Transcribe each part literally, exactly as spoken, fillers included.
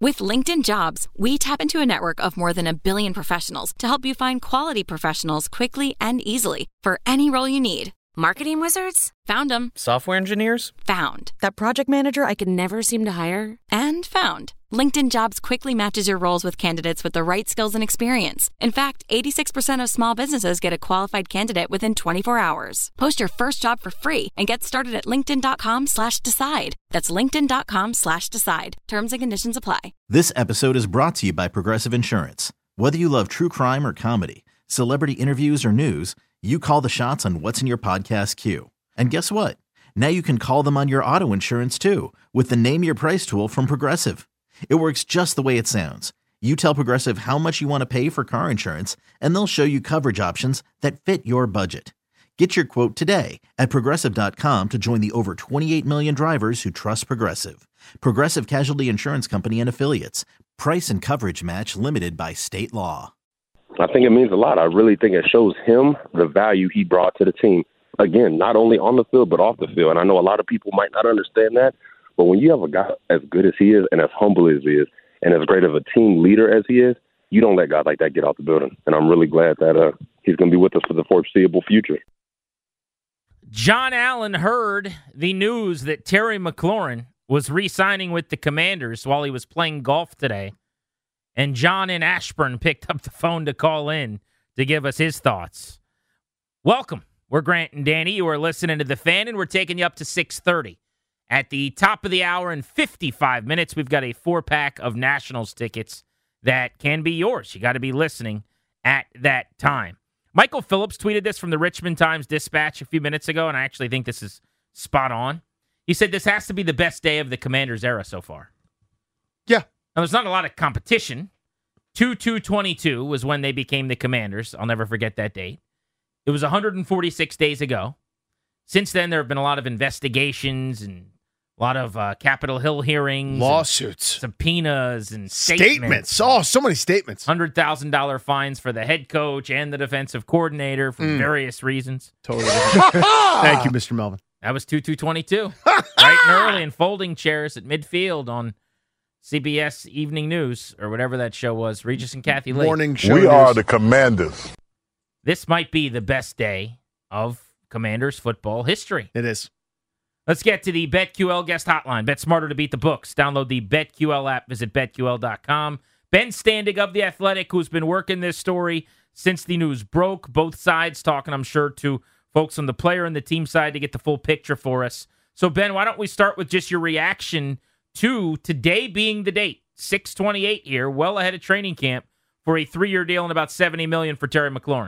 With LinkedIn Jobs, we tap into a network of more than a billion professionals to help you find quality professionals quickly and easily for any role you need. Marketing wizards? Found them. Software engineers? Found. That project manager I could never seem to hire? And found. LinkedIn Jobs quickly matches your roles with candidates with the right skills and experience. In fact, eighty-six percent of small businesses get a qualified candidate within twenty-four hours. Post your first job for free and get started at linkedin.com slash decide. That's linkedin.com slash decide. Terms and conditions apply. This episode is brought to you by Progressive Insurance. Whether you love true crime or comedy, celebrity interviews or news, you call the shots on what's in your podcast queue. And guess what? Now you can call them on your auto insurance too with the Name Your Price tool from Progressive. It works just the way it sounds. You tell Progressive how much you want to pay for car insurance, and they'll show you coverage options that fit your budget. Get your quote today at Progressive dot com to join the over twenty-eight million drivers who trust Progressive. Progressive Casualty Insurance Company and Affiliates. Price and coverage match limited by state law. I think it means a lot. I really think it shows him the value he brought to the team. Again, not only on the field, but off the field. And I know a lot of people might not understand that, but when you have a guy as good as he is and as humble as he is and as great of a team leader as he is, you don't let guys like that get out the building. And I'm really glad that uh, he's going to be with us for the foreseeable future. John Allen heard the news that Terry McLaurin was re-signing with the Commanders while he was playing golf today. And John in Ashburn picked up the phone to call in to give us his thoughts. Welcome. We're Grant and Danny. You are listening to The Fan, and we're taking you up to six thirty. At the top of the hour in fifty-five minutes, we've got a four-pack of Nationals tickets that can be yours. You got to be listening at that time. Michael Phillips tweeted this from the Richmond Times-Dispatch a few minutes ago, and I actually think this is spot on. He said this has to be the best day of the Commanders' era so far. Yeah. Now, there's not a lot of competition. two two twenty-two was when they became the Commanders. I'll never forget that date. It was one hundred forty-six days ago. Since then, there have been a lot of investigations and a lot of uh, Capitol Hill hearings. Lawsuits. Subpoenas and statements. Statements. Oh, so many statements. one hundred thousand dollars fines for the head coach and the defensive coordinator for mm. various reasons. Totally. Thank you, Mister Melvin. That was two two twenty-two. Right and early in folding chairs at midfield on C B S Evening News, or whatever that show was. Regis and Kathy Lee. Morning show. We news. are the Commanders. This might be the best day of Commanders football history. It is. Let's get to the BetQL guest hotline. Bet smarter to beat the books. Download the BetQL app. Visit bet Q L dot com. Ben Standig of The Athletic, who's been working this story since the news broke. Both sides talking, I'm sure, to folks on the player and the team side to get the full picture for us. So, Ben, why don't we start with just your reaction to today being the date, six twenty-eight here, well ahead of training camp, for a three-year deal and about seventy million dollars for Terry McLaurin.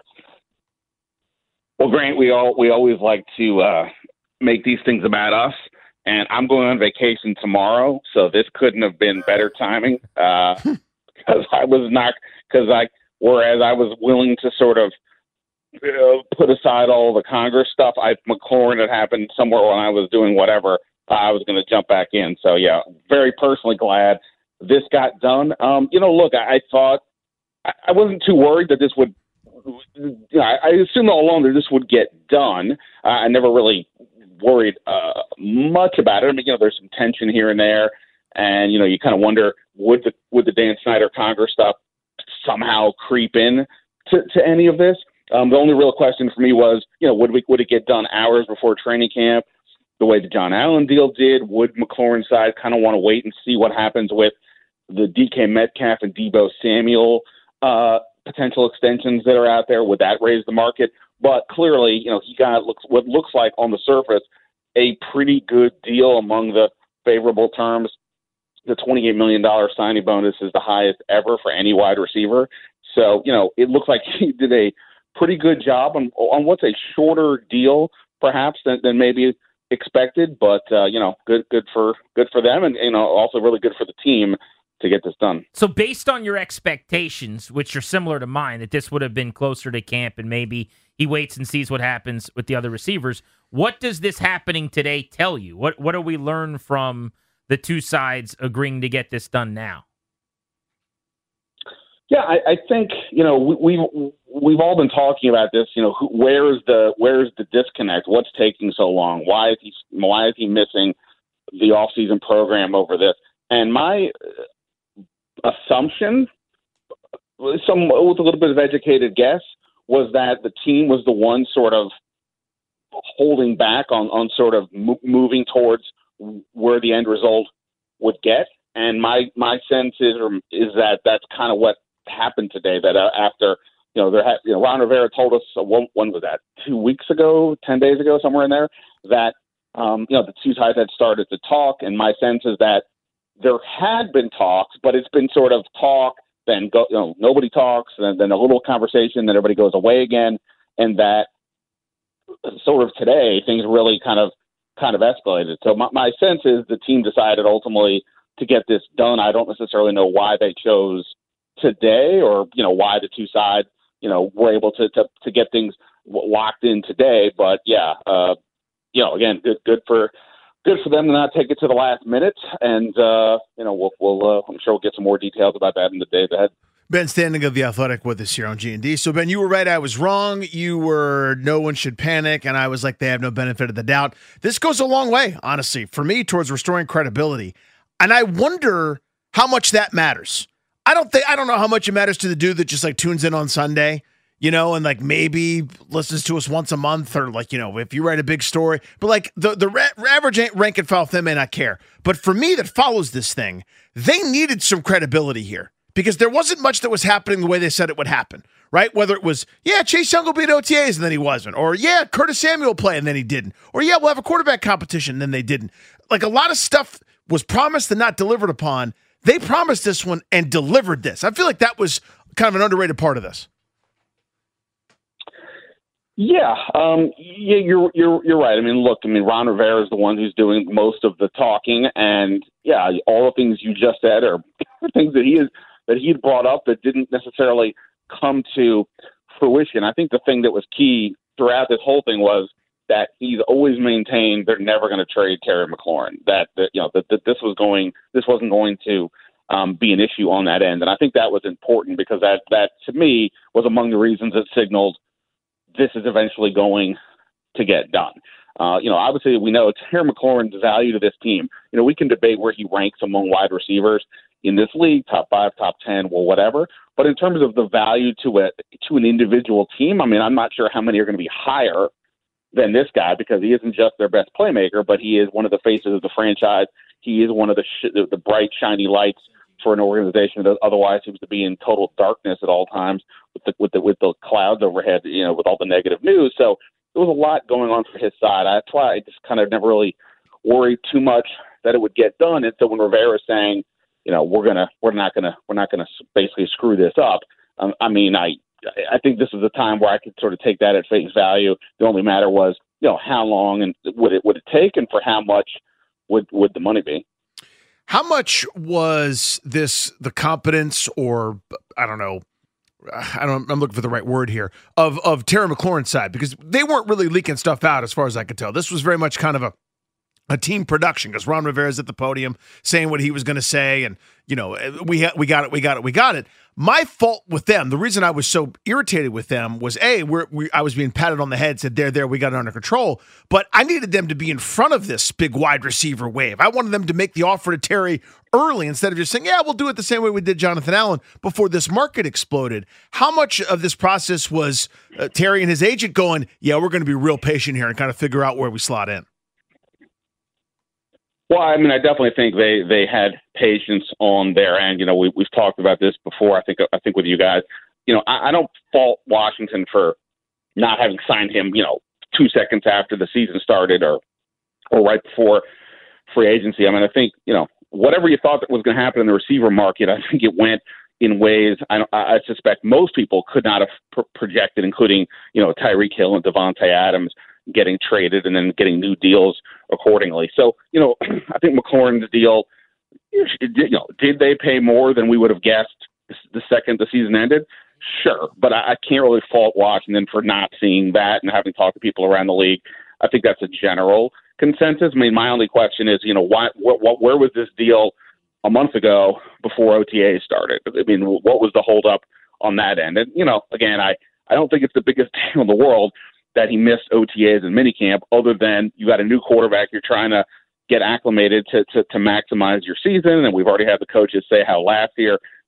Well, Grant, we all we always like to uh, make these things about us, and I'm going on vacation tomorrow, so this couldn't have been better timing uh, because I was not because I whereas I was willing to sort of you know, put aside all the Congress stuff. I McLaurin had happened somewhere when I was doing whatever. Uh, I was going to jump back in. So yeah, very personally glad this got done. Um, you know, look, I, I thought I, I wasn't too worried that this would. You know, I, I assumed all along that this would get done. Uh, I never really worried uh, much about it. I mean, you know, there's some tension here and there, and you know, you kind of wonder would the would the Dan Snyder Congress stuff somehow creep in to, to any of this? Um, the only real question for me was, you know, would we would it get done hours before training camp, the way the John Allen deal did? Would McLaurin's side kind of want to wait and see what happens with the D K Metcalf and Deebo Samuel uh, potential extensions that are out there? Would that raise the market? But clearly, you know, he got looks what looks like on the surface a pretty good deal among the favorable terms. The twenty-eight million dollars signing bonus is the highest ever for any wide receiver. So, you know, it looks like he did a pretty good job on, on what's a shorter deal, perhaps, than, than maybe expected. But, uh, you know, good good for good for them, and, you know, also really good for the team to get this done. So based on your expectations, which are similar to mine, that this would have been closer to camp and maybe he waits and sees what happens with the other receivers, what does this happening today tell you? What what do we learn from the two sides agreeing to get this done now? Yeah, I, I think, you know, we, we've, we've all been talking about this, you know, who, where's the where's the disconnect? What's taking so long? Why is he why is he missing the offseason program over this? And my assumption, some with a little bit of educated guess, was that the team was the one sort of holding back on, on sort of mo- moving towards where the end result would get. And my, my sense is, is that that's kind of what happened today, that uh, after, you know, there had, you know, Ron Rivera told us, uh, when, when was that, two weeks ago, ten days ago, somewhere in there, that, um, you know, the two sides had started to talk. And my sense is that there had been talks, but it's been sort of talk, then go, you know, nobody talks, and then a little conversation, then everybody goes away again. And that sort of today, things really kind of, kind of escalated. So my, my sense is the team decided ultimately to get this done. I don't necessarily know why they chose today, or, you know, why the two sides, you know, were able to, to, to get things locked in today. But yeah, uh, you know, again, good, good for, good for them to not take it to the last minute. And, uh, you know, we'll, we'll uh, I'm sure we'll get some more details about that in the days ahead. Ben Standing of The Athletic with us here on G and D. So, Ben, you were right. I was wrong. You were no one should panic. And I was like, they have no benefit of the doubt. This goes a long way, honestly, for me, towards restoring credibility. And I wonder how much that matters. I don't think, I don't know how much it matters to the dude that just like tunes in on Sunday, you know, and like maybe listens to us once a month, or like, you know, if you write a big story, but like the, the ra- average rank and file fan may not care. But for me that follows this thing, they needed some credibility here because there wasn't much that was happening the way they said it would happen, right? Whether it was, yeah, Chase Young will be at O T As and then he wasn't, or yeah, Curtis Samuel will play and then he didn't, or yeah, we'll have a quarterback competition and then they didn't. Like a lot of stuff was promised and not delivered upon. They promised this one and delivered this. I feel like that was kind of an underrated part of this. Yeah, um, yeah, you're you're you're right. I mean, look, I mean, Ron Rivera is the one who's doing most of the talking, and yeah, all the things you just said are things that he is that he had brought up that didn't necessarily come to fruition. I think the thing that was key throughout this whole thing was that he's always maintained they're never going to trade Terry McLaurin. That, that you know that, that this was going this wasn't going to um, be an issue on that end, and I think that was important because that that to me was among the reasons that signaled this is eventually going to get done. Uh, you know, obviously we know Terry McLaurin's value to this team. You know, we can debate where he ranks among wide receivers in this league, top five, top ten, well, whatever. But in terms of the value to a to an individual team, I mean, I'm not sure how many are going to be higher than this guy because he isn't just their best playmaker, but he is one of the faces of the franchise. He is one of the sh- the bright, shiny lights for an organization that otherwise seems to be in total darkness at all times with the with the with the clouds overhead, you know, with all the negative news. So there was a lot going on for his side. That's why I just kind of never really worried too much that it would get done. And so when Rivera is saying, you know, we're gonna we're not gonna we're not gonna basically screw this up, um, I mean, I. I think this is a time where I could sort of take that at face value. The only matter was, you know, how long and would it would it take, and for how much would would the money be? How much was this the competence, or I don't know, I don't. I'm looking for the right word here of of Terry McLaurin's side, because they weren't really leaking stuff out as far as I could tell. This was very much kind of a. a team production, because Ron Rivera's at the podium saying what he was going to say, and you know we ha- we got it, we got it, we got it. My fault with them. The reason I was so irritated with them was a we're, we I was being patted on the head, said they're there, we got it under control. But I needed them to be in front of this big wide receiver wave. I wanted them to make the offer to Terry early instead of just saying, yeah, we'll do it the same way we did Jonathan Allen before this market exploded. How much of this process was uh, Terry and his agent going, yeah, we're going to be real patient here and kind of figure out where we slot in? Well, I mean, I definitely think they, they had patience on their end. You know, we, we've talked about this before. I think I think with you guys. You know, I, I don't fault Washington for not having signed him, you know, two seconds after the season started or or right before free agency. I mean, I think, you know, whatever you thought that was going to happen in the receiver market, I think it went in ways I, I suspect most people could not have pr- projected, including, you know, Tyreek Hill and Devontae Adams getting traded and then getting new deals accordingly. So, you know, I think McLaurin's deal, you know, did they pay more than we would have guessed the second the season ended? Sure. But I, I can't really fault Washington for not seeing that and having talked to people around the league. I think that's a general consensus. I mean, my only question is, you know, why, what, what, where was this deal a month ago before O T A started? I mean, what was the holdup on that end? And, you know, again, I, I don't think it's the biggest deal in the world that he missed O T As and minicamp, other than you got a new quarterback, you're trying to get acclimated to, to, to maximize your season. And we've already had the coaches say how last year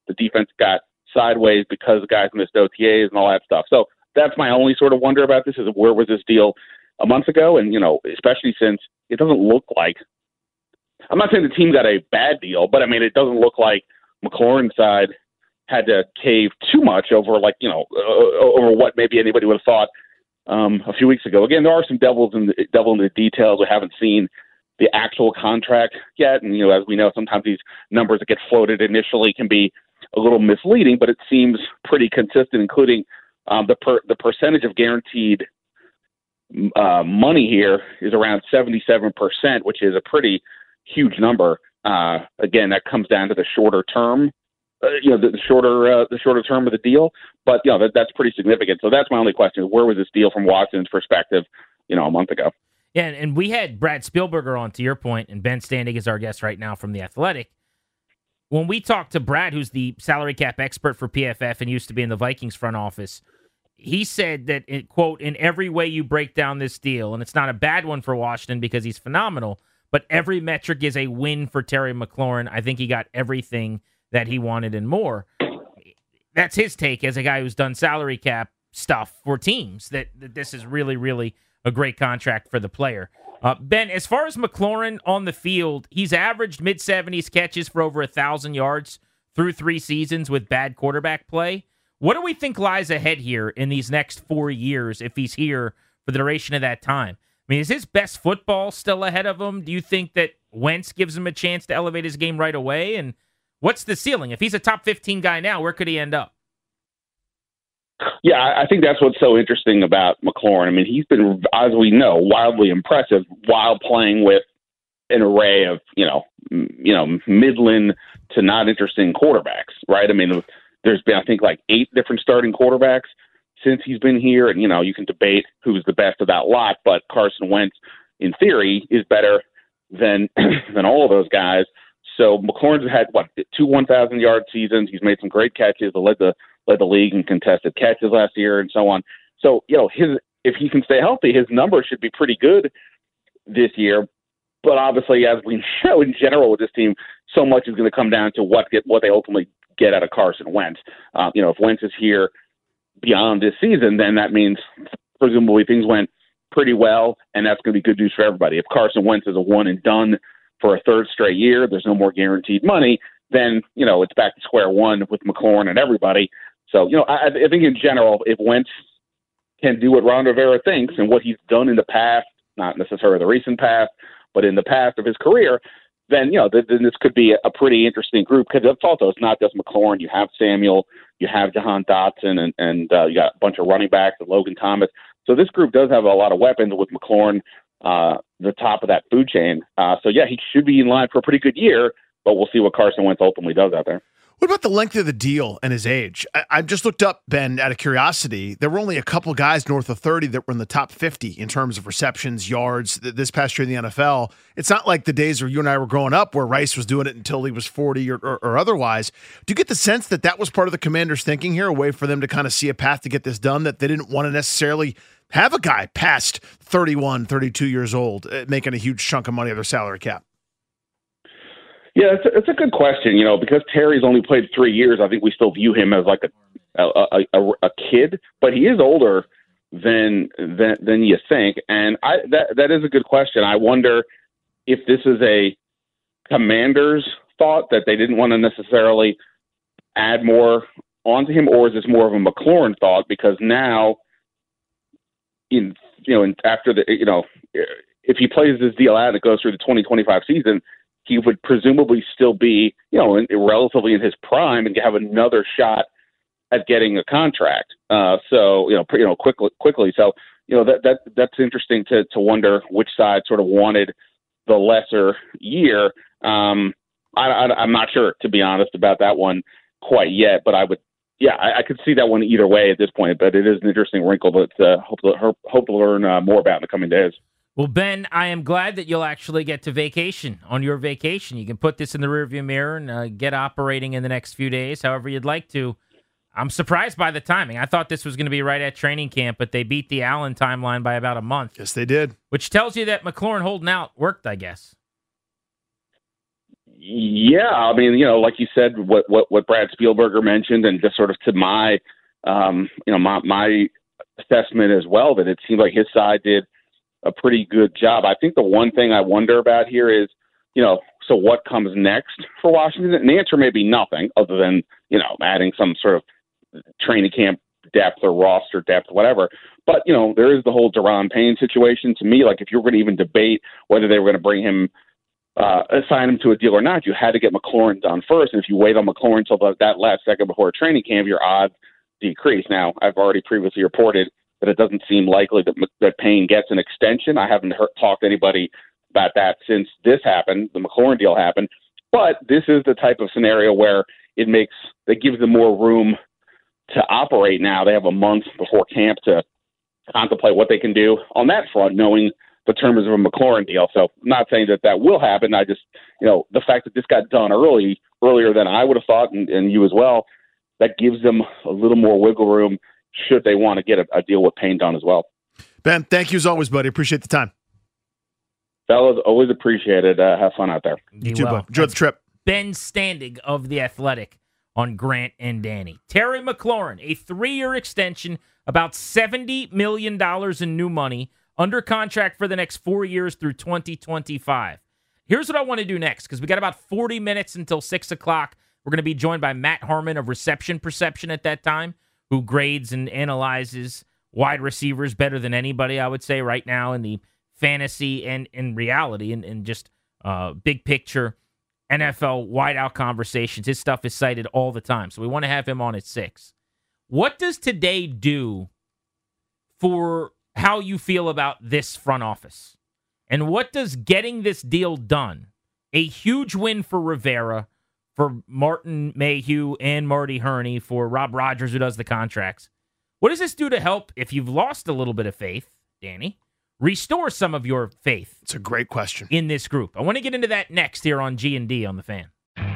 the defense got sideways because the guys missed O T As and all that stuff. So that's my only sort of wonder about this is where was this deal a month ago? And, you know, especially since it doesn't look like, I'm not saying the team got a bad deal, but I mean, it doesn't look like McLaurin's side had to cave too much over like, you know, uh, over what maybe anybody would have thought um, a few weeks ago. Again, there are some devils in the, devil in the details. We haven't seen the actual contract yet. And, you know, as we know, sometimes these numbers that get floated initially can be a little misleading, but it seems pretty consistent, including um, the per, the percentage of guaranteed uh, money here is around seventy-seven percent, which is a pretty huge number. Uh, again, that comes down to the shorter term, uh, you know, the, the shorter uh, the shorter term of the deal. But, you know, that, that's pretty significant. So that's my only question. Where was this deal from Washington's perspective, you know, a month ago? Yeah, and we had Brad Spielberger on, to your point, and Ben Standing is our guest right now from The Athletic. When we talked to Brad, who's the salary cap expert for P F F and used to be in the Vikings front office, he said that, in, quote, in every way you break down this deal, and it's not a bad one for Washington because he's phenomenal, but every metric is a win for Terry McLaurin. I think he got everything that he wanted and more. That's his take as a guy who's done salary cap stuff for teams, that, that this is really, really a great contract for the player. Uh, Ben, as far as McLaurin on the field, he's averaged mid-seventies catches for over one thousand yards through three seasons with bad quarterback play. What do we think lies ahead here in these next four years if he's here for the duration of that time? I mean, is his best football still ahead of him? Do you think that Wentz gives him a chance to elevate his game right away? And what's the ceiling? If he's a top fifteen guy now, where could he end up? Yeah, I think that's what's so interesting about McLaurin. I mean, he's been, as we know, wildly impressive while playing with an array of, you know, you know, Midland to not interesting quarterbacks, right? I mean, there's been, I think, like eight different starting quarterbacks since he's been here. And, you know, you can debate who's the best of that lot, but Carson Wentz, in theory, is better than than all of those guys. So McLaurin's had, what, two one thousand-yard seasons. He's made some great catches. He led the led the league in contested catches last year and so on. So, you know, his if he can stay healthy, his numbers should be pretty good this year. But obviously, as we know in general with this team, so much is going to come down to what get what they ultimately get out of Carson Wentz. Uh, you know, if Wentz is here beyond this season, then that means presumably things went pretty well, and that's going to be good news for everybody. If Carson Wentz is a one and done for a third straight year, there's no more guaranteed money, then, you know, it's back to square one with McLaurin and everybody. So, you know, I, I think in general, if Wentz can do what Ron Rivera thinks and what he's done in the past, not necessarily the recent past, but in the past of his career, then, you know, th- then this could be a pretty interesting group because it's also, it's not just McLaurin. You have Samuel, you have Jahan Dotson, and, and uh, you got a bunch of running backs and Logan Thomas. So this group does have a lot of weapons with McLaurin, uh, the top of that food chain. Uh, so, yeah, he should be in line for a pretty good year, but we'll see what Carson Wentz ultimately does out there. What about the length of the deal and his age? I, I just looked up, Ben, out of curiosity. There were only a couple guys north of thirty that were in the top fifty in terms of receptions, yards, th- this past year in the N F L. It's not like the days where you and I were growing up where Rice was doing it until he was forty or, or, or otherwise. Do you get the sense that that was part of the Commanders' thinking here, a way for them to kind of see a path to get this done, that they didn't want to necessarily have a guy past thirty-one, thirty-two years old uh, making a huge chunk of money of their salary cap? Yeah, it's a, it's a good question, you know, because Terry's only played three years. I think we still view him as like a a, a, a kid, but he is older than than than you think. And I that that is a good question. I wonder if this is a Commander's thought that they didn't want to necessarily add more onto him, or is this more of a McLaurin thought? Because now, in you know, in, after the you know, if he plays this deal out and it goes through the twenty twenty-five season, he would presumably still be, you know, in, relatively in his prime and have another shot at getting a contract. Uh, so, you know, you know, quickly, quickly. So, you know, that that that's interesting to to wonder which side sort of wanted the lesser year. Um, I, I, I'm not sure, to be honest, about that one quite yet. But I would, yeah, I, I could see that one either way at this point. But it is an interesting wrinkle that uh, hope to hope to learn uh, more about in the coming days. Well, Ben, I am glad that you'll actually get to vacation on your vacation. You can put this in the rearview mirror and uh, get operating in the next few days, however you'd like to. I'm surprised by the timing. I thought this was going to be right at training camp, but they beat the Allen timeline by about a month. Yes, they did. Which tells you that McLaurin holding out worked, I guess. Yeah, I mean, you know, like you said, what what, what Brad Spielberger mentioned, and just sort of to my, um, you know, my my assessment as well, that it seemed like his side did a pretty good job. I think the one thing I wonder about here is, you know, so what comes next for Washington? And the answer may be nothing other than, you know, adding some sort of training camp depth or roster depth, whatever. But, you know, there is the whole Daron Payne situation. To me, like if you were going to even debate whether they were going to bring him, uh, assign him to a deal or not, you had to get McLaurin done first. And if you wait on McLaurin until the, that last second before training camp, your odds decrease. Now, I've already previously reported that it doesn't seem likely that, that Payne gets an extension. I haven't heard, talked to anybody about that since this happened, the McLaurin deal happened. But this is the type of scenario where it makes, it gives them more room to operate now. They have a month before camp to contemplate what they can do on that front, knowing the terms of a McLaurin deal. So I'm not saying that that will happen. I just, you know, the fact that this got done early, earlier than I would have thought, and, and you as well, that gives them a little more wiggle room should they want to get a, a deal with Payne done as well. Ben, thank you as always, buddy. Appreciate the time. Fellas, always appreciate it. Uh, have fun out there. You too, bud. Enjoy the trip. Ben Standig of The Athletic on Grant and Danny. Terry McLaurin, a three-year extension, about seventy million dollars in new money, under contract for the next four years through twenty twenty-five. Here's what I want to do next, because we got about forty minutes until six o'clock. We're going to be joined by Matt Harmon of Reception Perception at that time, who grades and analyzes wide receivers better than anybody, I would say, right now in the fantasy and in reality and, and just uh, big picture N F L wideout conversations. His stuff is cited all the time, so we want to have him on at six. What does today do for how you feel about this front office? And what does getting this deal done, a huge win for Rivera, for Martin Mayhew and Marty Herney, for Rob Rogers, who does the contracts, what does this do to help, if you've lost a little bit of faith, Danny, restore some of your faith? It's a great question. In this group. I want to get into that next here on G and D on The Fan.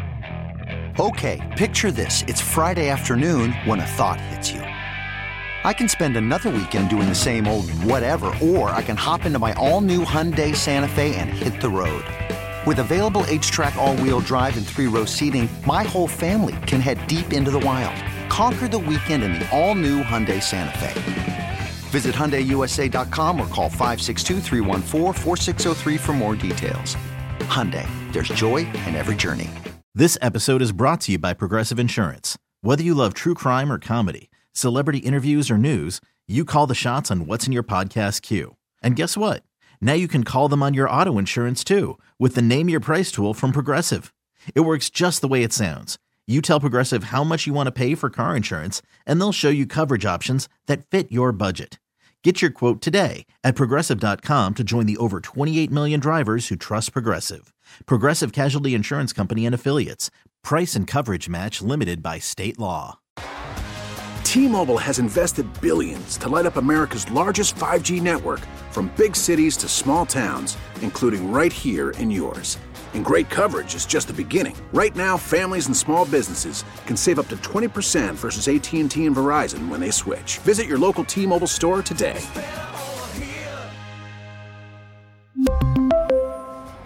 Okay, picture this. It's Friday afternoon when a thought hits you. I can spend another weekend doing the same old whatever, or I can hop into my all-new Hyundai Santa Fe and hit the road. With available H-Track all-wheel drive and three-row seating, my whole family can head deep into the wild. Conquer the weekend in the all-new Hyundai Santa Fe. Visit Hyundai U S A dot com or call five six two, three one four, four six zero three for more details. Hyundai, there's joy in every journey. This episode is brought to you by Progressive Insurance. Whether you love true crime or comedy, celebrity interviews or news, you call the shots on what's in your podcast queue. And guess what? Now you can call them on your auto insurance too, with the Name Your Price tool from Progressive. It works just the way it sounds. You tell Progressive how much you want to pay for car insurance, and they'll show you coverage options that fit your budget. Get your quote today at Progressive dot com to join the over twenty-eight million drivers who trust Progressive. Progressive Casualty Insurance Company and Affiliates. Price and coverage match limited by state law. T-Mobile has invested billions to light up America's largest five G network, from big cities to small towns, including right here in yours. And great coverage is just the beginning. Right now, families and small businesses can save up to twenty percent versus A T and T and Verizon when they switch. Visit your local T-Mobile store today.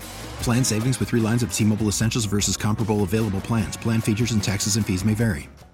Plan savings with three lines of T-Mobile Essentials versus comparable available plans. Plan features and taxes and fees may vary.